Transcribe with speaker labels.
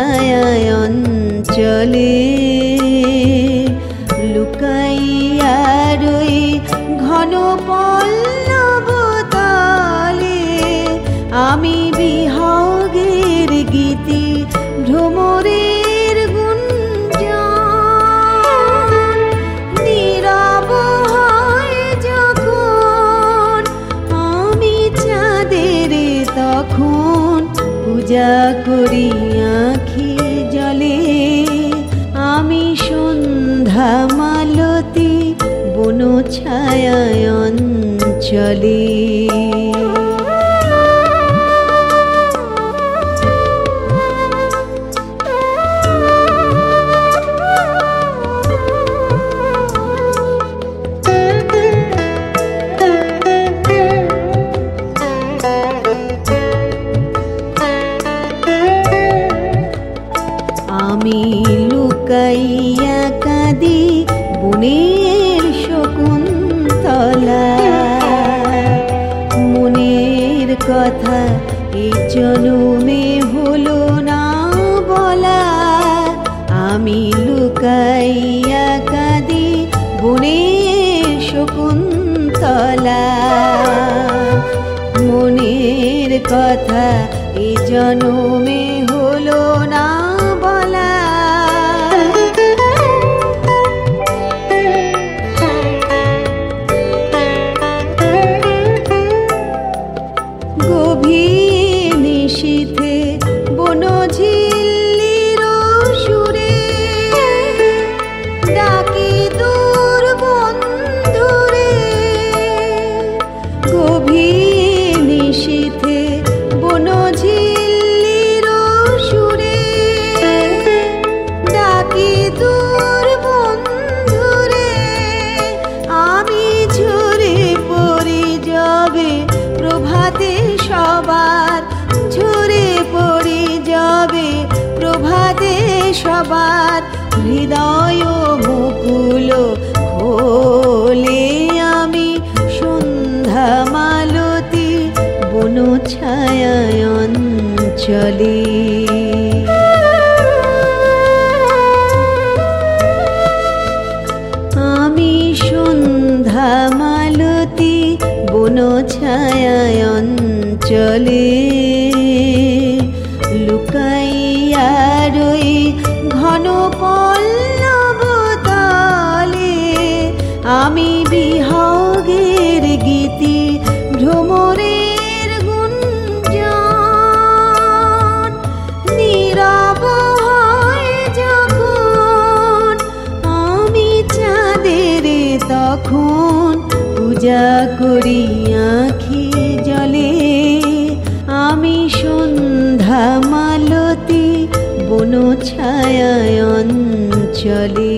Speaker 1: ছায়ায় অঞ্চলে লুকাইয়া রই ঘন পল্লব তলে। আমি বিহগের গীতি ভ্রমরের গুঞ্জন, নীরব হয় যখন আমি চাঁদের তখন পূজা করি আঁখি জলে। আমি সন্ধ্যা মালতী বন ছায়ায় অঞ্চলে। আমি লুকাইয়া কাঁদি বনের শকুন্তলা, মনের কথা এই জনমে হলো না বলা। আমি লুকাইয়া কাঁদি বনের শকুন্তলা, মনের কথা এই জনমে হলো না বলা। গভীর নিশীথে বনঝিল্লির সুরে ডাকি দূর বন্ধুরে। গভীর নিশীথে বনঝিল্লির সুরে ডাকি দূর বন্ধুরে। আমি ঝরে পড়ি যাবে প্রভাতে সবার, ঝরে পড়ি যাবে প্রভাতে সবার। হৃদয় মুকুল খোলে আমি সন্ধ্যা মালতী বন ছায়ায় অঞ্চলে। আমি সন্ধ্যা মালতী বন ছায়ায় অঞ্চলে লুকাইয়া রই ঘন পল্লব তলে। আমি বিহগের গীতি ভ্রমরের গুঞ্জন, নীরব হয় যখন আমি চাঁদের তখন পূজা করি আঁখি জলে। আমি সন্ধ্যা মালতী বন ছায়ায় অঞ্চলে।